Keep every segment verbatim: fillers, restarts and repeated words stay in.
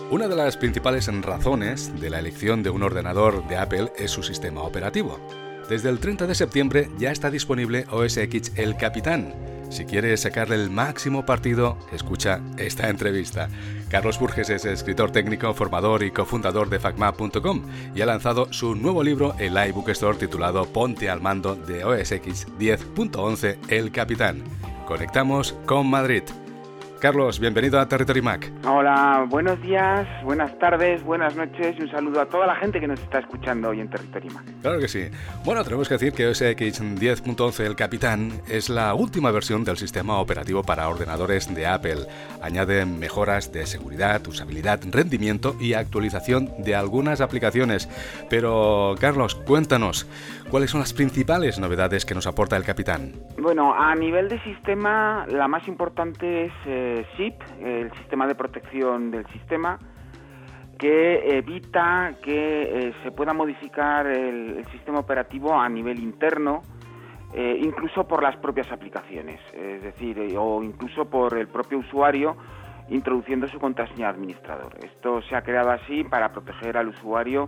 Una de las principales razones de la elección de un ordenador de Apple es su sistema operativo. Desde el treinta de septiembre ya está disponible O S X El Capitán. Si quieres sacarle el máximo partido, escucha esta entrevista. Carlos Burges es escritor técnico, formador y cofundador de facmap punto com y ha lanzado su nuevo libro en la iBook Store titulado Ponte al mando de O S X diez punto once El Capitán. Conectamos con Madrid. Carlos, bienvenido a Territory Mac. Hola, buenos días, buenas tardes, buenas noches y un saludo a toda la gente que nos está escuchando hoy en Territory Mac. Claro que sí. Bueno, tenemos que decir que O S X diez punto once El Capitán es la última versión del sistema operativo para ordenadores de Apple. Añade mejoras de seguridad, usabilidad, rendimiento y actualización de algunas aplicaciones. Pero, Carlos, cuéntanos, ¿cuáles son las principales novedades que nos aporta El Capitán? Bueno, a nivel de sistema, la más importante es eh, S I P, el sistema de protección del sistema, que evita que eh, se pueda modificar el, el sistema operativo a nivel interno, eh, incluso por las propias aplicaciones, es decir, eh, o incluso por el propio usuario introduciendo su contraseña administrador. Esto se ha creado así para proteger al usuario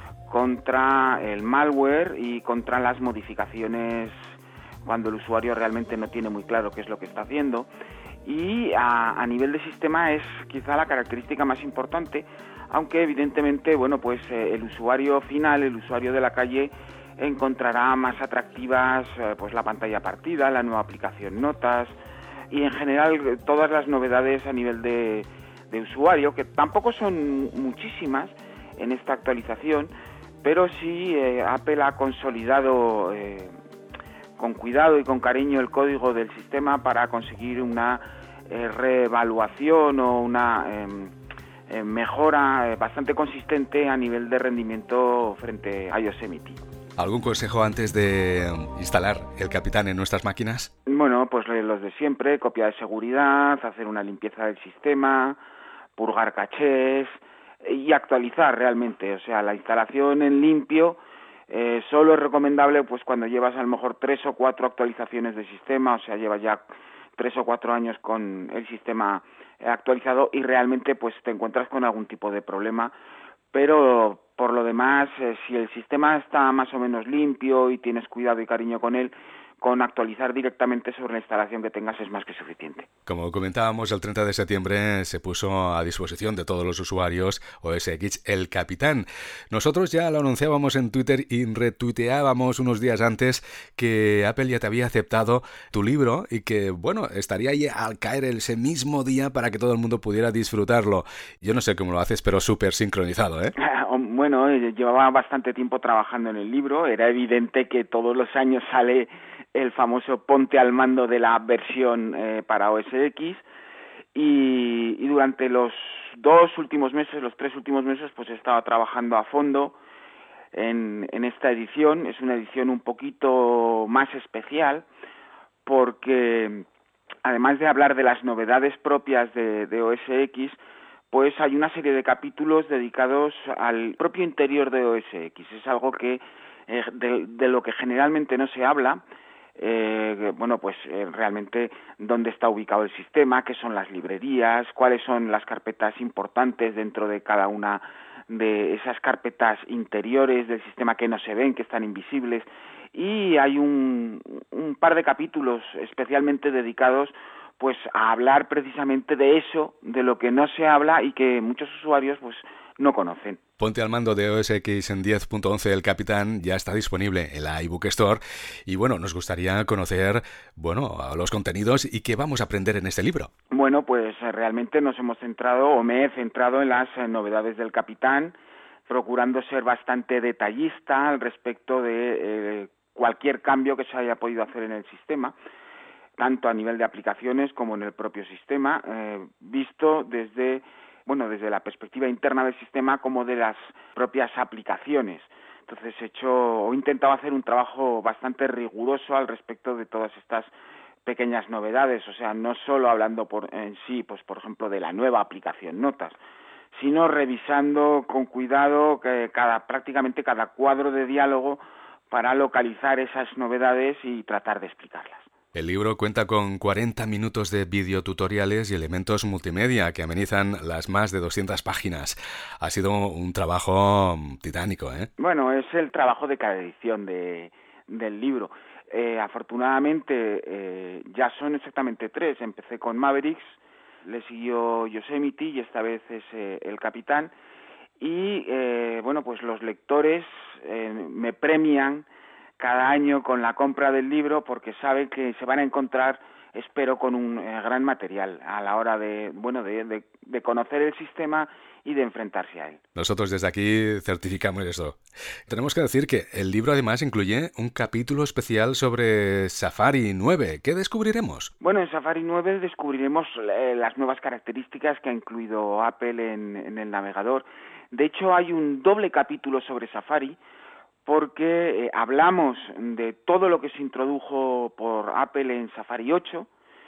contra el malware y contra las modificaciones cuando el usuario realmente no tiene muy claro qué es lo que está haciendo. Y a, a nivel de sistema es quizá la característica más importante, aunque evidentemente, bueno, pues eh, el usuario final, el usuario de la calle, encontrará más atractivas eh, pues la pantalla partida, la nueva aplicación Notas y en general todas las novedades a nivel de, de usuario, que tampoco son muchísimas en esta actualización, pero sí eh, Apple ha consolidado eh, con cuidado y con cariño el código del sistema para conseguir una eh, reevaluación o una eh, eh, mejora eh, bastante consistente a nivel de rendimiento frente a Yosemite. ¿Algún consejo antes de instalar El Capitán en nuestras máquinas? Bueno, pues los de siempre, copia de seguridad, hacer una limpieza del sistema, purgar cachés y actualizar realmente, o sea, la instalación en limpio. Eh, solo es recomendable pues cuando llevas a lo mejor tres o cuatro actualizaciones de sistema, o sea, llevas ya tres o cuatro años con el sistema actualizado y realmente pues te encuentras con algún tipo de problema, pero por lo demás, eh, si el sistema está más o menos limpio y tienes cuidado y cariño con él, con actualizar directamente sobre la instalación que tengas es más que suficiente. Como comentábamos, el treinta de septiembre se puso a disposición de todos los usuarios O S X El Capitán. Nosotros ya lo anunciábamos en Twitter y retuiteábamos unos días antes que Apple ya te había aceptado tu libro y que, bueno, estaría ahí al caer ese mismo día para que todo el mundo pudiera disfrutarlo. Yo no sé cómo lo haces, pero súper sincronizado, ¿eh? Bueno, llevaba bastante tiempo trabajando en el libro. Era evidente que todos los años sale el famoso ponte al mando de la versión eh, para O S X y, y durante los dos últimos meses, los tres últimos meses, pues he estado trabajando a fondo en, en esta edición. Es una edición un poquito más especial porque además de hablar de las novedades propias de, de O S X, pues hay una serie de capítulos dedicados al propio interior de O S X. Es algo que eh, de, de lo que generalmente no se habla. Eh, bueno, pues eh, realmente dónde está ubicado el sistema, qué son las librerías, cuáles son las carpetas importantes dentro de cada una de esas carpetas interiores del sistema que no se ven, que están invisibles, y hay un, un par de capítulos especialmente dedicados pues a hablar precisamente de eso, de lo que no se habla y que muchos usuarios pues no conocen. Ponte al mando de O S X en diez punto once El Capitán ya está disponible en la iBook Store y bueno, nos gustaría conocer, bueno, los contenidos y qué vamos a aprender en este libro. Bueno, pues realmente nos hemos centrado, o me he centrado en las novedades del Capitán, procurando ser bastante detallista al respecto de eh, cualquier cambio que se haya podido hacer en el sistema, tanto a nivel de aplicaciones como en el propio sistema, eh, visto desde, bueno, desde la perspectiva interna del sistema como de las propias aplicaciones. Entonces he hecho, o he intentado hacer un trabajo bastante riguroso al respecto de todas estas pequeñas novedades, o sea, no solo hablando por en sí, pues por ejemplo, de la nueva aplicación Notas, sino revisando con cuidado que cada, prácticamente cada cuadro de diálogo para localizar esas novedades y tratar de explicarlas. El libro cuenta con cuarenta minutos de videotutoriales y elementos multimedia que amenizan las más de doscientas páginas. Ha sido un trabajo titánico, ¿eh? Bueno, es el trabajo de cada edición de, del libro. Eh, afortunadamente eh, ya son exactamente tres. Empecé con Mavericks, le siguió Yosemite y esta vez es eh, El Capitán. Y eh, bueno, pues los lectores eh, me premian cada año con la compra del libro porque saben que se van a encontrar, espero, con un eh, gran material a la hora de, bueno, de, de, de conocer el sistema y de enfrentarse a él. Nosotros desde aquí certificamos eso. Tenemos que decir que el libro además incluye un capítulo especial sobre Safari nueve. ¿Qué descubriremos? Bueno, en Safari nueve descubriremos eh, las nuevas características que ha incluido Apple en, en el navegador. De hecho, hay un doble capítulo sobre Safari porque eh, hablamos de todo lo que se introdujo por Apple en Safari ocho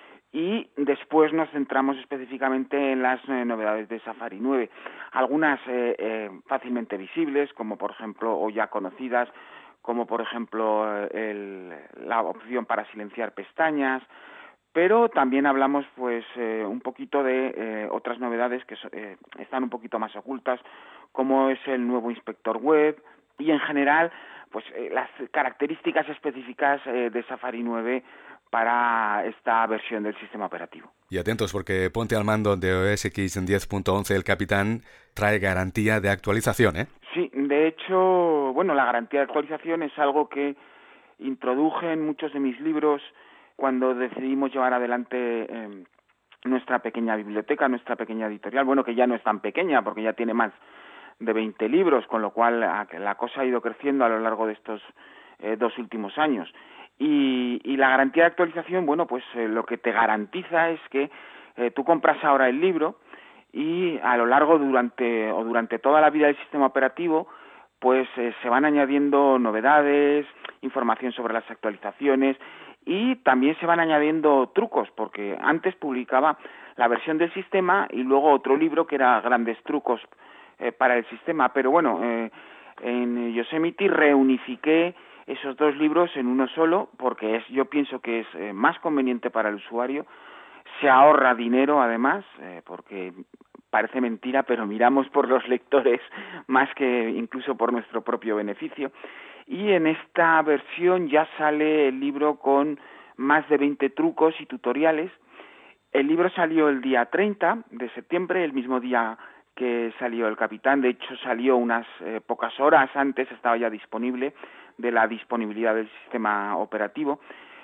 y después nos centramos específicamente en las eh, novedades de Safari nueve. Algunas eh, eh, fácilmente visibles, como por ejemplo, o ya conocidas, como por ejemplo el, la opción para silenciar pestañas, pero también hablamos pues eh, un poquito de eh, otras novedades que eh, están un poquito más ocultas, como es el nuevo inspector web y en general pues eh, las características específicas eh, de Safari nueve para esta versión del sistema operativo. Y atentos porque Ponte al Mando de O S X diez punto once El Capitán trae garantía de actualización, ¿eh? Sí, de hecho, bueno, la garantía de actualización es algo que introduje en muchos de mis libros cuando decidimos llevar adelante eh, nuestra pequeña biblioteca, nuestra pequeña editorial, bueno, que ya no es tan pequeña porque ya tiene más de veinte libros, con lo cual la cosa ha ido creciendo a lo largo de estos eh, dos últimos años. Y, y la garantía de actualización, bueno, pues eh, lo que te garantiza es que eh, tú compras ahora el libro y a lo largo durante o durante toda la vida del sistema operativo pues eh, se van añadiendo novedades, información sobre las actualizaciones y también se van añadiendo trucos, porque antes publicaba la versión del sistema y luego otro libro que era Grandes Trucos eh, para el sistema, pero bueno, eh, en Yosemite reunifiqué esos dos libros en uno solo, porque es, yo pienso que es eh, más conveniente para el usuario, se ahorra dinero además, eh, porque parece mentira, pero miramos por los lectores más que incluso por nuestro propio beneficio. Y en esta versión ya sale el libro con más de veinte trucos y tutoriales. El libro salió el día treinta de septiembre, el mismo día que salió El Capitán. De hecho, salió unas eh, pocas horas antes, estaba ya disponible, de la disponibilidad del sistema operativo.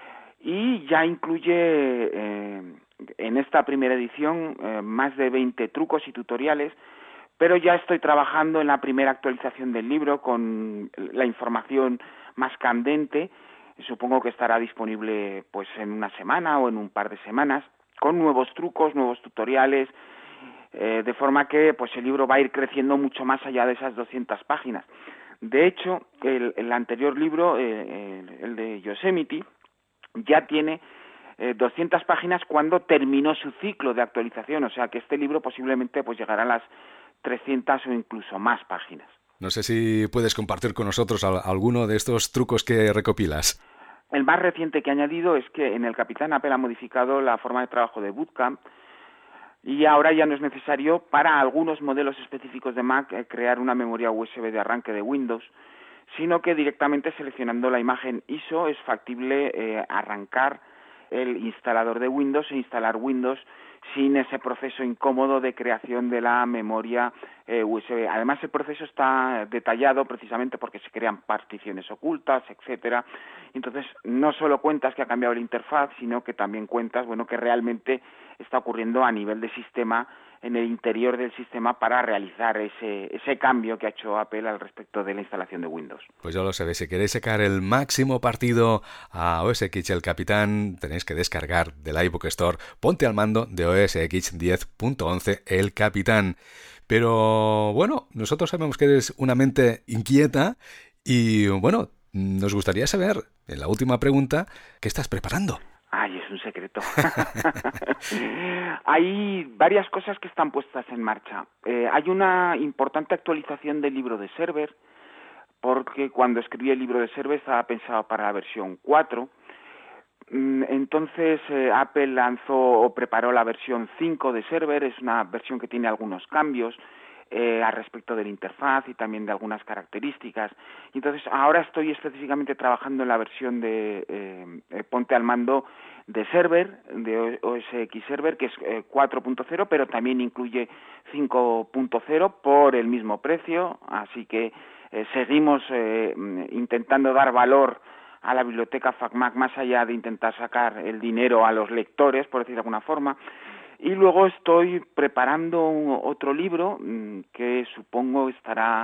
Y ya incluye eh, en esta primera edición eh, más de veinte trucos y tutoriales, pero ya estoy trabajando en la primera actualización del libro con la información más candente. Supongo que estará disponible pues en una semana o en un par de semanas, con nuevos trucos, nuevos tutoriales, eh, de forma que pues el libro va a ir creciendo mucho más allá de esas doscientas páginas. De hecho, el, el anterior libro, eh, el, el de Yosemite, ya tiene eh, doscientas páginas cuando terminó su ciclo de actualización, o sea que este libro posiblemente pues llegará a las trescientas o incluso más páginas. No sé si puedes compartir con nosotros alguno de estos trucos que recopilas. El más reciente que he añadido es que en El Capitán Apple ha modificado la forma de trabajo de Bootcamp y ahora ya no es necesario para algunos modelos específicos de Mac eh, crear una memoria U S B de arranque de Windows, sino que directamente seleccionando la imagen I S O es factible eh, arrancar el instalador de Windows e instalar Windows sin ese proceso incómodo de creación de la memoria eh, U S B. Además, el proceso está detallado precisamente porque se crean particiones ocultas, etcétera. Entonces, no solo cuentas que ha cambiado la interfaz, sino que también cuentas, bueno, que realmente está ocurriendo a nivel de sistema, en el interior del sistema, para realizar ese, ese cambio que ha hecho Apple al respecto de la instalación de Windows. Pues ya lo sabéis, si queréis sacar el máximo partido a O S X El Capitán, tenéis que descargar del iBook Store Ponte al Mando de O S X diez punto once El Capitán. Pero bueno, nosotros sabemos que eres una mente inquieta y bueno, nos gustaría saber, en la última pregunta, ¿qué estás preparando? Ay, es un secreto. Hay varias cosas que están puestas en marcha. Eh, hay una importante actualización del libro de Server, porque cuando escribí el libro de Server estaba pensado para la versión cuatro. Entonces eh, Apple lanzó o preparó la versión cinco de Server. Es una versión que tiene algunos cambios eh, al respecto de la interfaz y también de algunas características. Entonces ahora estoy específicamente trabajando en la versión de eh, Ponte al Mando de Server, de O S X Server, que es eh, cuatro punto cero, pero también incluye cinco punto cero por el mismo precio, así que eh, seguimos eh, intentando dar valor a la biblioteca FacMac más allá de intentar sacar el dinero a los lectores, por decir de alguna forma. Y luego estoy preparando otro libro mmm, que supongo estará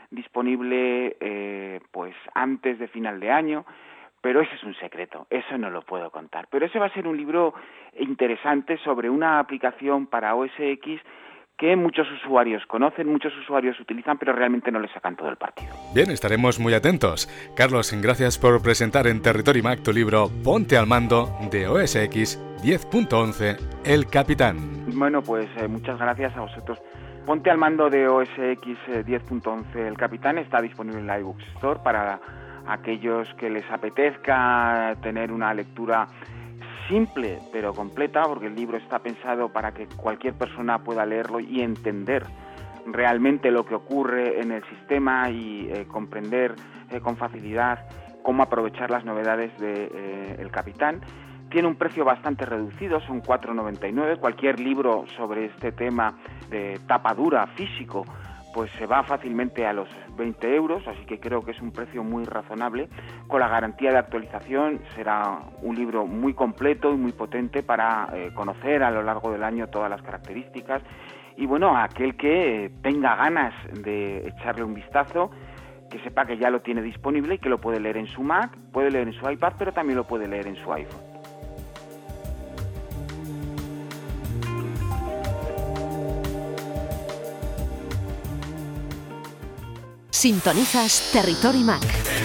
disponible eh, pues antes de final de año, pero ese es un secreto, eso no lo puedo contar. Pero ese va a ser un libro interesante sobre una aplicación para O S X que muchos usuarios conocen, muchos usuarios utilizan, pero realmente no le sacan todo el partido. Bien, estaremos muy atentos. Carlos, gracias por presentar en Territory Mac tu libro Ponte al Mando de O S X diez punto once, El Capitán. Bueno, pues eh, muchas gracias a vosotros. Ponte al Mando de O S X diez punto once, El Capitán, está disponible en la iBooks Store para aquellos que les apetezca tener una lectura simple pero completa, porque el libro está pensado para que cualquier persona pueda leerlo y entender realmente lo que ocurre en el sistema y eh, comprender eh, con facilidad cómo aprovechar las novedades de eh, El Capitán. Tiene un precio bastante reducido, son cuatro noventa y nueve. Cualquier libro sobre este tema de tapa dura, físico, pues se va fácilmente a los veinte euros, así que creo que es un precio muy razonable. Con la garantía de actualización será un libro muy completo y muy potente para eh, conocer a lo largo del año todas las características. Y bueno, aquel que tenga ganas de echarle un vistazo, que sepa que ya lo tiene disponible y que lo puede leer en su Mac, puede leer en su iPad, pero también lo puede leer en su iPhone. Sintonizas Territory Mac.